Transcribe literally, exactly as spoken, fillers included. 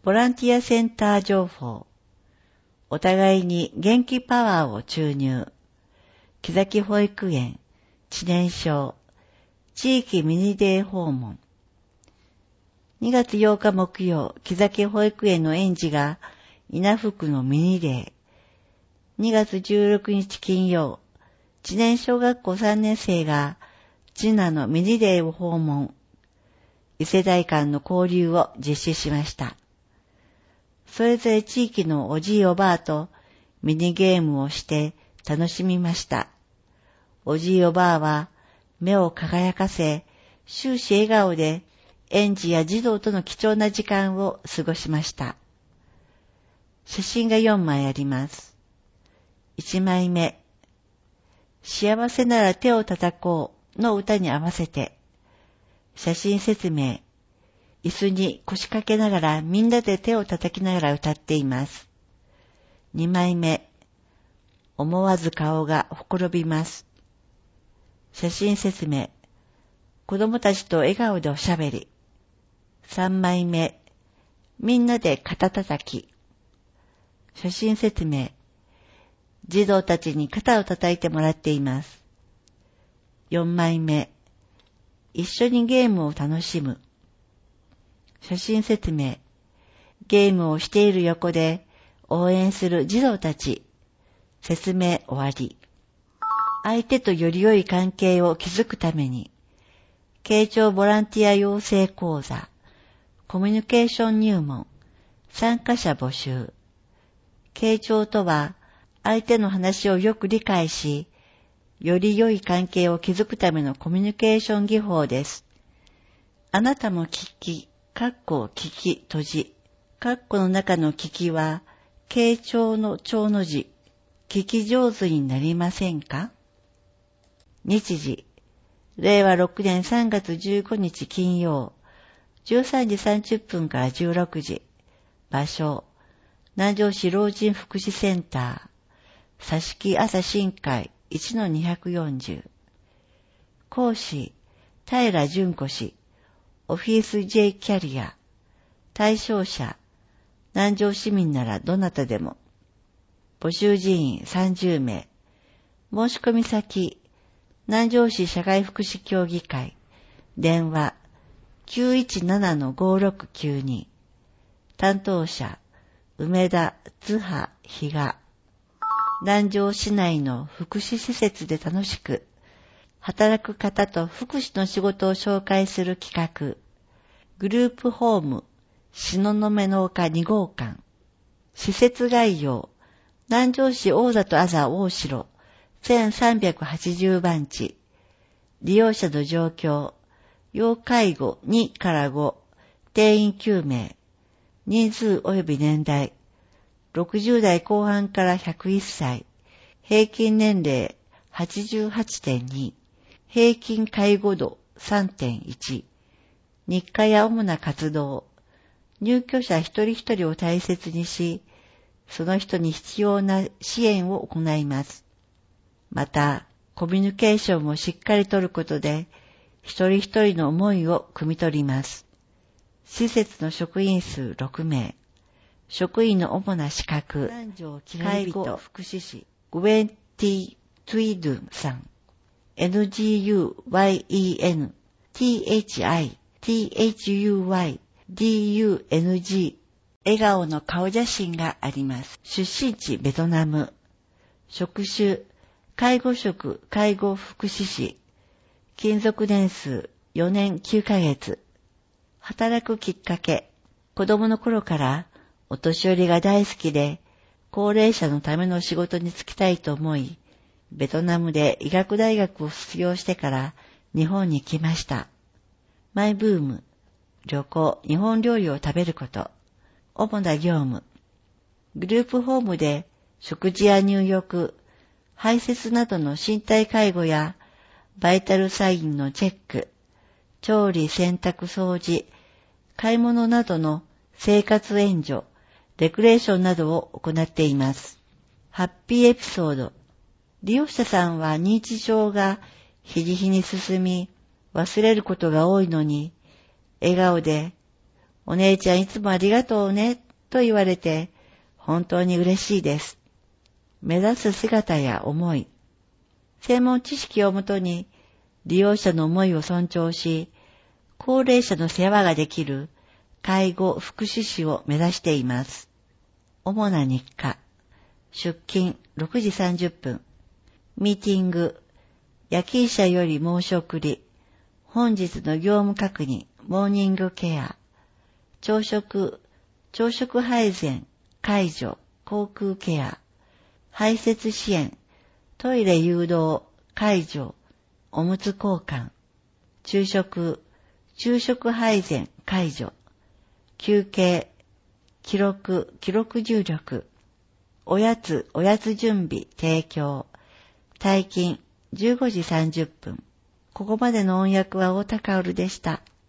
ボランティアセンター情報。お互いに元気パワーを注入。木崎保育園、知念賞、地域ミニデー訪問。にがつようか木曜、木崎保育園の園児が稲福のミニデー。にがつじゅうろくにち金曜、知念小学校さんねん生が知名のミニデーを訪問。異世代間の交流を実施しました。それぞれ地域のおじいおばあとミニゲームをして楽しみました。おじいおばあは目を輝かせ、終始笑顔で園児や児童との貴重な時間を過ごしました。写真がよんまいあります。いちまいめ、幸せなら手を叩こうの歌に合わせて、写真説明、椅子に腰掛けながらみんなで手を叩きながら歌っています。にまいめ、思わず顔がほころびます。写真説明、子供たちと笑顔でおしゃべり。さんまいめ、みんなで肩叩き。写真説明、児童たちに肩を叩いてもらっています。よんまいめ、一緒にゲームを楽しむ。写真説明、ゲームをしている横で応援する児童たち。説明終わり。相手とより良い関係を築くために、慶長ボランティア養成講座、コミュニケーション入門、参加者募集。慶長とは、相手の話をよく理解し、より良い関係を築くためのコミュニケーション技法です。あなたも聞き、かっこ聞き閉じ。かっこの中の聞きは、慶長の長の字。聞き上手になりませんか？日時、れいわろくねんさんがつじゅうごにち金曜、じゅうさんじさんじゅっぷんからじゅうろくじ。場所、南城市老人福祉センター。佐敷朝新会 いちのにひゃくよんじゅう。講師、平純子氏。オフィス J キャリア。対象者、南城市民ならどなたでも。募集人員さんじゅうめい。申し込み先、南城市社会福祉協議会。電話、きゅういちななのごろくきゅうに。担当者、梅田津波比嘉。南城市内の福祉施設で楽しく、働く方と福祉の仕事を紹介する企画。グループホーム、東雲の丘にごうかん。施設概要、南城市大里あざ大城、せんさんびゃくはちじゅうばんち。利用者の状況、要介護にからご、定員きゅうめい。人数及び年代、ろくじゅうだいこう半からひゃくいっさい。平均年齢 はちじゅうはちてんに。平均介護度 さんてんいち。日課や主な活動。入居者一人一人を大切にし、その人に必要な支援を行います。また、コミュニケーションもしっかりとることで、一人一人の思いを汲み取ります。施設の職員数ろくめい。職員の主な資格、介護福祉士、グウェンティ・トゥイドゥンさん。エヌジーユーワイイーエヌ、ティーエイチアイ、ティーエイチユーワイ、ディーユーエヌジー。笑顔の顔写真があります。出身地ベトナム。職種、介護職、介護福祉士。勤続年数よねんきゅうかげつ。働くきっかけ。子供の頃からお年寄りが大好きで、高齢者のための仕事に就きたいと思い、ベトナムで医学大学を卒業してから日本に来ました。マイブーム、旅行、日本料理を食べること。主な業務。グループホームで食事や入浴、排泄などの身体介護やバイタルサインのチェック、調理、洗濯、掃除、買い物などの生活援助、レクレーションなどを行っています。ハッピーエピソード。利用者さんは認知症が日に日に進み、忘れることが多いのに、笑顔で、 お姉ちゃんいつもありがとうね、と言われて、本当に嬉しいです。目指す姿や思い、専門知識をもとに、利用者の思いを尊重し、高齢者の世話ができる介護福祉士を目指しています。主な日課、出勤ろくじさんじゅっぷん、ミーティング、夜勤者より申し送り、本日の業務確認、モーニングケア、朝食、朝食配膳、介助、口腔ケア、排泄支援、トイレ誘導、介助、おむつ交換、昼食、昼食配膳、介助、休憩、記録、記録入力、おやつ、おやつ準備、提供、退勤、じゅうごじさんじゅっぷん。ここまでの音訳は太田薫でした。